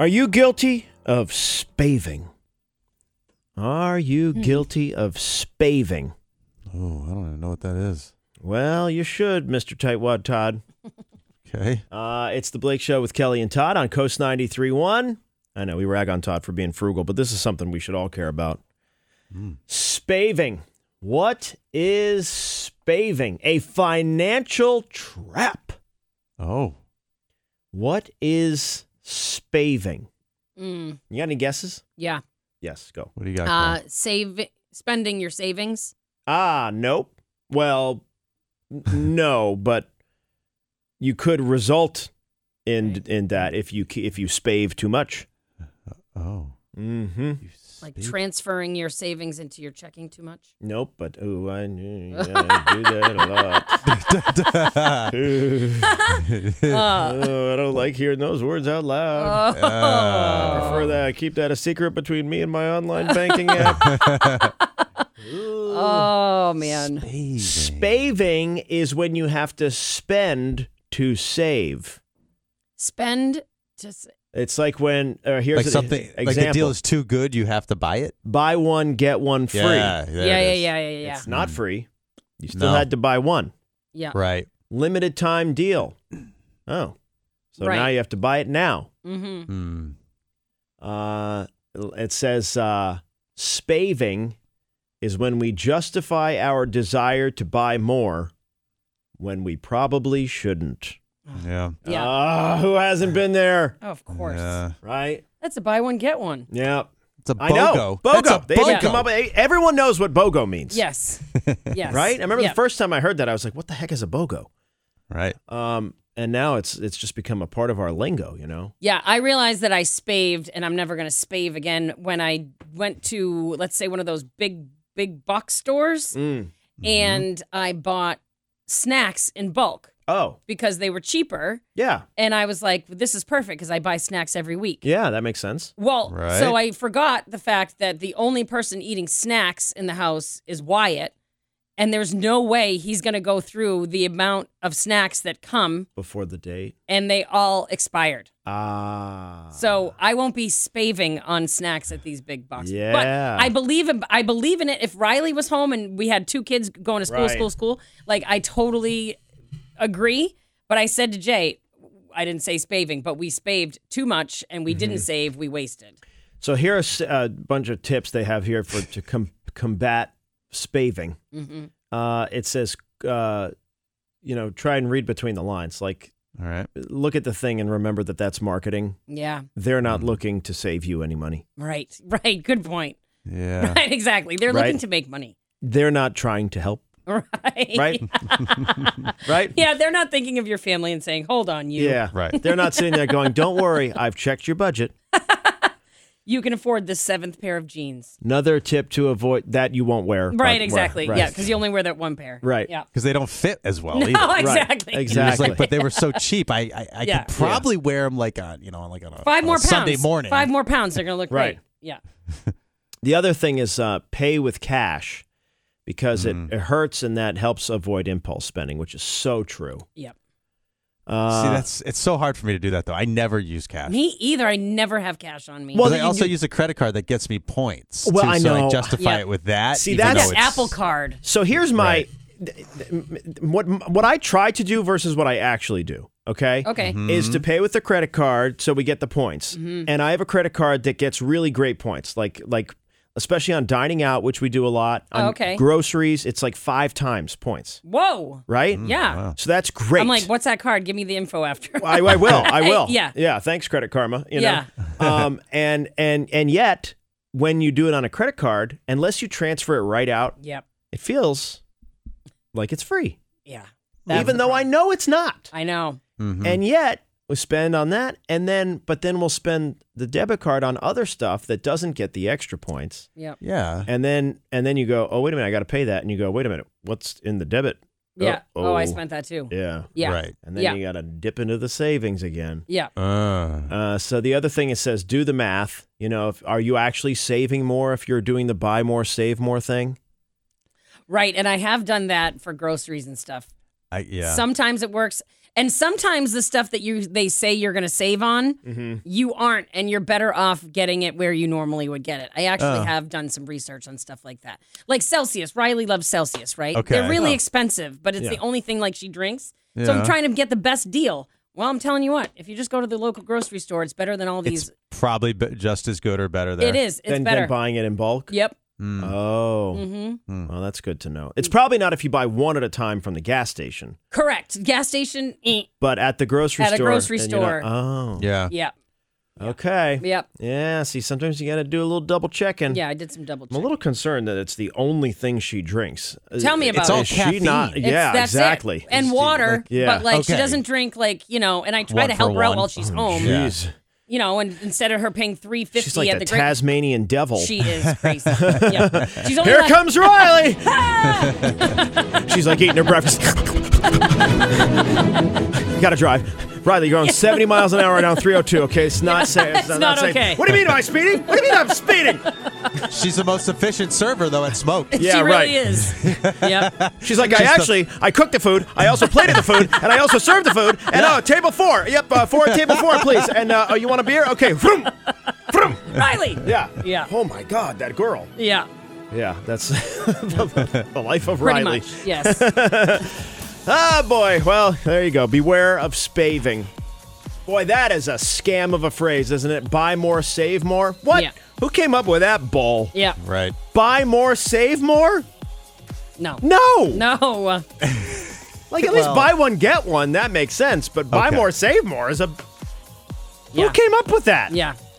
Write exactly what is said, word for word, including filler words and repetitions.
Are you guilty of spaving? Are you guilty of spaving? Oh, I don't even know what that is. Well, you should, Mister Tightwad Todd. Okay. Uh, it's the Blake Show with Kelly and Todd on Coast ninety-three point one. I know we rag on Todd for being frugal, but this is something we should all care about. Mm. Spaving. What is spaving? A financial trap. Oh. What is spaving? Mm. You got any guesses? Yeah. Yes, go. What do you got? Uh, save spending your savings. Ah, nope. Well, n- no, but you could result in Right. in that if you if you spave too much. Oh. Mm-hmm. You Like speak- transferring your savings into your checking too much. Nope, but oh, I, yeah, I do that a lot. Uh, Oh, I don't like hearing those words out loud. oh. I prefer that I keep that a secret between me and my online banking app. Oh, man. Spaving. Spaving is when you have to spend to save. Spend just It's like when uh, here's Like an something, example. like the deal is too good, you have to buy it? Buy one, get one free. Yeah, yeah, there yeah, it is. yeah, yeah, yeah. It's not free. You still No. had to buy one. Yeah. Right. Limited time deal. Oh. So Right. now you have to buy it now. Mm-hmm. Hmm. Uh, it says uh, spaving is when we justify our desire to buy more when we probably shouldn't. Yeah. Yeah. Ah, who hasn't been there? Oh, of course. Yeah. Right? That's a buy one, get one. Yeah. It's a I know. BOGO. BOGO. That's a They even BOGO. come up with, everyone knows what BOGO means. Yes. Yes. Right? I remember Yeah. the first time I heard that, I was like, what the heck is a BOGO? Right. Um, and now it's it's just become a part of our lingo, you know? Yeah, I realized that I spaved, and I'm never going to spave again, when I went to, let's say, one of those big, big box stores, Mm. and I bought snacks in bulk Oh, because they were cheaper. yeah. And I was like, this is perfect because I buy snacks every week. Yeah, that makes sense. Well, Right. so I forgot the fact that the only person eating snacks in the house is Wyatt. And there's no way he's going to go through the amount of snacks that come, Before the date. and they all expired. Ah. So I won't be spaving on snacks at these big boxes. Yeah. But I believe in, I believe in it. If Riley was home and we had two kids going to school, Right. school, school, like I totally agree. But I said to Jay, I didn't say spaving, but we spaved too much and we Mm-hmm. didn't save, we wasted. So here's a bunch of tips they have here for to com- combat spaving. Mm-hmm. Uh, it says, uh, you know, try and read between the lines. Like, All right. look at the thing and remember that that's marketing. Yeah, They're Mm. not looking to save you any money. right, right. Good point. Yeah. Right, exactly. They're Right. looking to make money. They're not trying to help. Right. Right? Right? Yeah, they're not thinking of your family and saying, hold on, you. Yeah. Right. They're not sitting there going, don't worry, I've checked your budget. You can afford the seventh pair of jeans. Another tip to avoid that you won't wear. Right, but- exactly. right. Yeah, because you only wear that one pair. Right. Yeah. Because they don't fit as well No, either. Right. exactly. You're just Exactly. like, but they were so cheap. I I, I Yeah. could probably wear them like on you know like on a, Five on more a pounds. Sunday morning. Five more pounds. They're going to look Right. great. Yeah. The other thing is uh, pay with cash because Mm. it, it hurts and that helps avoid impulse spending, which is so true. Yep. Uh, See, that's it's so hard for me to do that though. I never use cash. Me either. I never have cash on me. Well, But I you- also you- use a credit card that gets me points. Well, too, I so know. I justify Yeah. it with that. See, even I that's- though get it's- Apple Card. So here's my Right. what what I try to do versus what I actually do. Okay. Okay. Mm-hmm. Is to pay with the credit card so we get the points, and I have a credit card that gets really great points, like like especially on dining out, which we do a lot. On Oh, okay. Groceries, it's like five times points, Whoa. right? Yeah. Wow. So that's great. I'm like, what's that card? Give me the info after. I, I will. I will. Yeah. Yeah. Thanks, Credit Karma. You Yeah. know. um. And and and yet, when you do it on a credit card, unless you transfer it right out, Yep. it feels like it's free, Yeah. even though I know it's not. I know. Mhm. And yet we spend on that, and then but then we'll spend the debit card on other stuff that doesn't get the extra points, Yep. yeah. and then and then you go, oh wait a minute, I got to pay that, and you go, wait a minute, what's in the debit? Yeah. Oh, Oh, I oh. spent that too. Yeah. Yeah. Right. And then Yeah. you got to dip into the savings again. Yeah. Uh, Uh, so the other thing it says, do the math. You know, if, are you actually saving more if you're doing the buy more, save more thing? Right. And I have done that for groceries and stuff. I yeah. Sometimes it works. And sometimes the stuff that you they say you're going to save on, Mm-hmm. you aren't, and you're better off getting it where you normally would get it. I actually Oh. have done some research on stuff like that. Like Celsius. Riley loves Celsius, right? Okay. They're really Oh. expensive, but it's Yeah. the only thing like she drinks. So I'm Yeah. trying to get the best deal. Well, I'm telling you what, if you just go to the local grocery store, it's better than all these. It's probably b- just as good or better there. It is. It's Then, better. then buying it in bulk? Yep. Mm. Oh. Mm-hmm. Well, that's good to know. It's probably not if you buy one at a time from the gas station, Correct. Gas station. Eh. but at the grocery At a store. grocery and you're not- store. oh. Yeah. Yep. Okay. Yep. Yeah, see, sometimes you got to do a little double checking. Yeah, I did some double I'm a check. little concerned that it's the only thing she drinks. Tell me about It's all Is she caffeine. not? It's- Yeah, that's it. exactly. And water, yeah. but like she Okay. doesn't drink like you know. And I try One to for help her out one. while she's home. Yeah. Jeez. You know, and instead of her paying three fifty She's like at the the great, Tasmanian devil. she is crazy. yeah. She's only Here like, comes Riley. She's like eating her breakfast. Gotta drive. Riley, you're going seventy miles an hour down three oh two, okay? It's not safe. It's not safe. okay. What do you mean, am I speeding? What do you mean I'm speeding? She's the most efficient server, though, at smoke. Yeah, she really right. is. Yep. She's like, I actually, I cooked the food, I also plated the food, and I also served the food, and oh, table four. Yep, uh, four, table four, please. And uh, oh, you want a beer? Okay. Vroom, vroom. Riley. Yeah. Yeah. Oh, my God, that girl. Yeah. Yeah, that's the, the life of Pretty Riley. much. Yes. Ah, boy. Well, there you go. Beware of spaving. Boy, that is a scam of a phrase, isn't it? Buy more, save more. What? Yeah. Who came up with that bull? Yeah. Right. Buy more, save more? No. No. No. Like, at least Well- buy one, get one. That makes sense. But buy Okay. more, save more is a... Who Yeah. came up with that? Yeah.